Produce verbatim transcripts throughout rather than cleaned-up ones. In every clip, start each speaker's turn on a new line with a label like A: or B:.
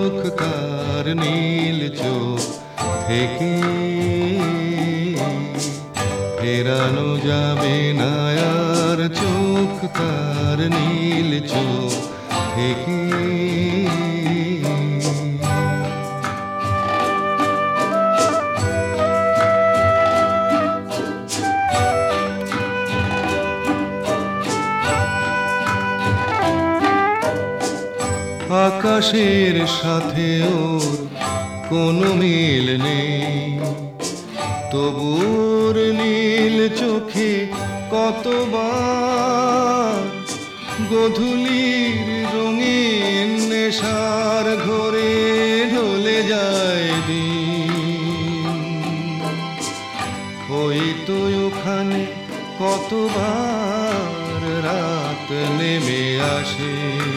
A: চোখ তার নীল চোখ থেকে ফেরানো যাবে না আর চোখ তার নীল চোখ থেকে। আকাশের সাথে ওর কোনো মিল নেই, তবুর নীল চোখে কতবার গোধূলির রঙিন নেশার ঘোরে ঢলে যায় দিন। ওই তো ওখানে কতবার রাত নেমে আসে,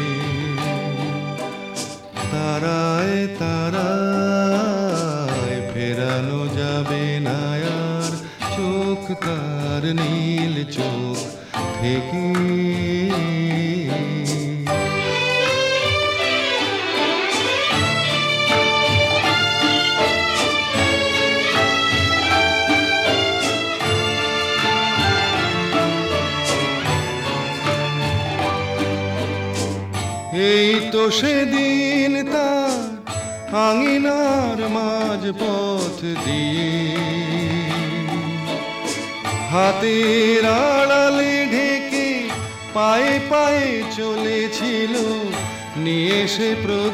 A: তারায় তারায় ফেরানো যাবে না আর চোখ তার নীল চোখ থেকে। এই তো সেদিন তার আঙিনার মাঝ পথ দিয়ে হাতের আড়ালে ঢেকে পায়ে পায়ে চলেছিল নিয়ে সে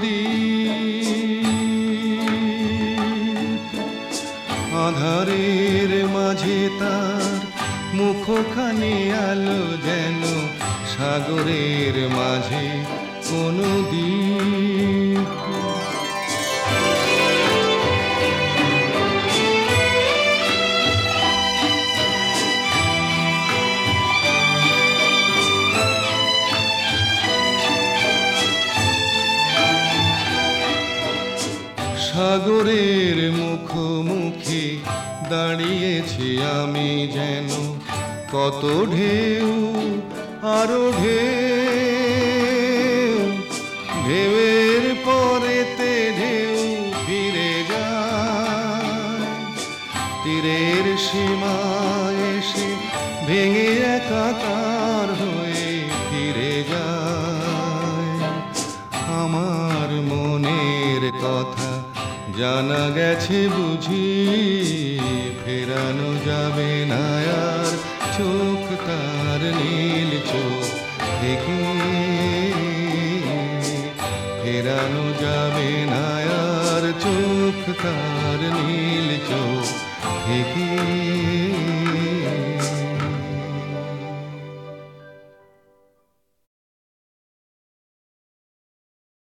A: প্রদীপ। আধারের মাঝে তার মুখখানি আলো যেন সাগরের মাঝে কোনো দ্বীপ। সাগরের মুখোমুখি দাঁড়িয়েছি আমি যেন, কত ঢেউ আরো ঢেউ, ঢেউয়ের পরেতে ঢেউ ফিরে যায়, তীরের সীমায় এসে ভেঙে একাকার হয়ে ফিরে যায়। আমার মনের কথা জানা গেছে বুঝি, ফেরানো যাবে না আর চোখ তার নীল চোখ থেকে। ফেরানো যাবে না আর চোখ তার নীল চোখ থেকে।